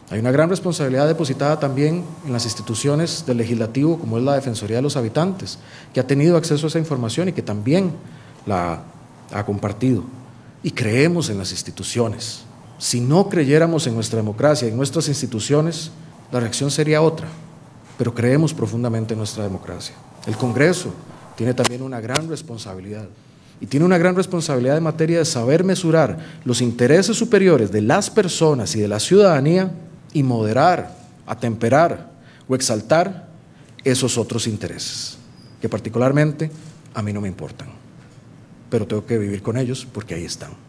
Hay una gran responsabilidad depositada también en las instituciones del legislativo, como es la Defensoría de los Habitantes, que ha tenido acceso a esa información y que también la ha compartido. Y creemos en las instituciones. Si no creyéramos en nuestra democracia, en nuestras instituciones, la reacción sería otra, pero creemos profundamente en nuestra democracia. El Congreso tiene también una gran responsabilidad, y tiene una gran responsabilidad en materia de saber mesurar los intereses superiores de las personas y de la ciudadanía y moderar, atemperar o exaltar esos otros intereses, que particularmente a mí no me importan, pero tengo que vivir con ellos porque ahí están.